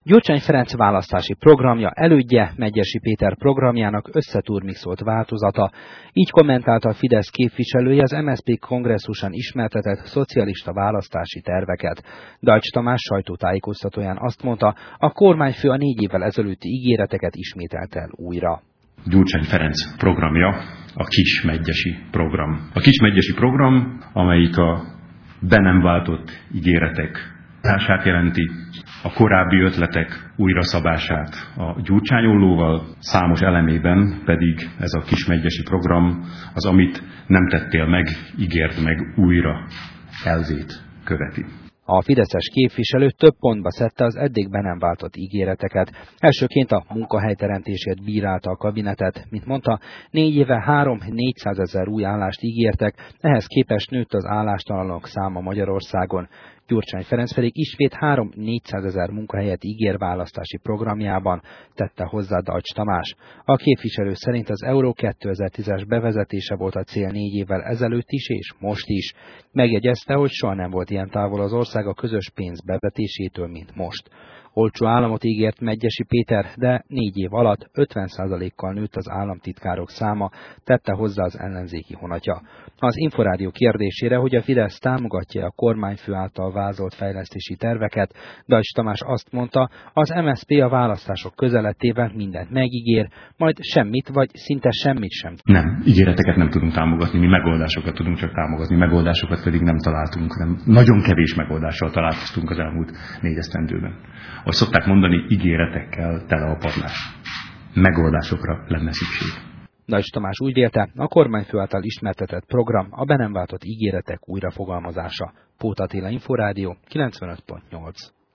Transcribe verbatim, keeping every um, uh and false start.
Gyurcsány Ferenc választási programja elődje Medgyessy Péter programjának összeturmixolt változata. Így kommentálta a Fidesz képviselője az em es zé pé kongresszuson ismertetett szocialista választási terveket. Deutsch Tamás sajtótájékoztatóján azt mondta, a kormányfő a négy évvel ezelőtti ígéreteket ismételte el újra. Gyurcsány Ferenc programja a Kis Medgyessy program. A Kis Medgyessy program, amelyik a be nem váltott ígéretek társát jelenti, a korábbi ötletek újraszabását a Gyurcsányollóval, számos elemében pedig ez a Kis Medgyessy program az, amit nem tettél meg, ígért meg újra elvét követi. A fideszes képviselő több pontba szedte az eddig be nem váltott ígéreteket. Elsőként a munkahelyteremtésért bírálta a kabinetet. Mint mondta, négy éve három-négyszázezer új állást ígértek, ehhez képest nőtt az állástalanok száma Magyarországon. Gyurcsány Ferenc pedig ismét három-négyszázezer munkahelyet ígér választási programjában, tette hozzá Deutsch Tamás. A képviselő szerint az Euró kétezer-tízes bevezetése volt a cél négy évvel ezelőtt is és most is. Megjegyezte, hogy soha nem volt ilyen távol az ország a közös pénz bevetésétől, mint most. Olcsó államot ígért Medgyessy Péter, de négy év alatt ötven százalékkal nőtt az államtitkárok száma, tette hozzá az ellenzéki honatja. Az Inforádió kérdésére, hogy a Fidesz támogatja a kormányfő által vázolt fejlesztési terveket, Deutsch Tamás azt mondta, az em es zé pé a választások közelettével mindent megígér, majd semmit vagy szinte semmit sem. Nem, ígéreteket nem tudunk támogatni, mi megoldásokat tudunk csak támogatni, megoldásokat pedig nem találtunk, nem. Nagyon kevés megoldással találkoztunk az elmúlt négy esztendőben. Ahogy szokták mondani, ígéretekkel tele a padlás. Megoldásokra lenne szükség. Deutsch Tamás úgy vélte, a kormányfő által ismertetett program a be nem váltott ígéretek újrafogalmazása. Póth Attila, Inforádió, kilencvenöt pont nyolc.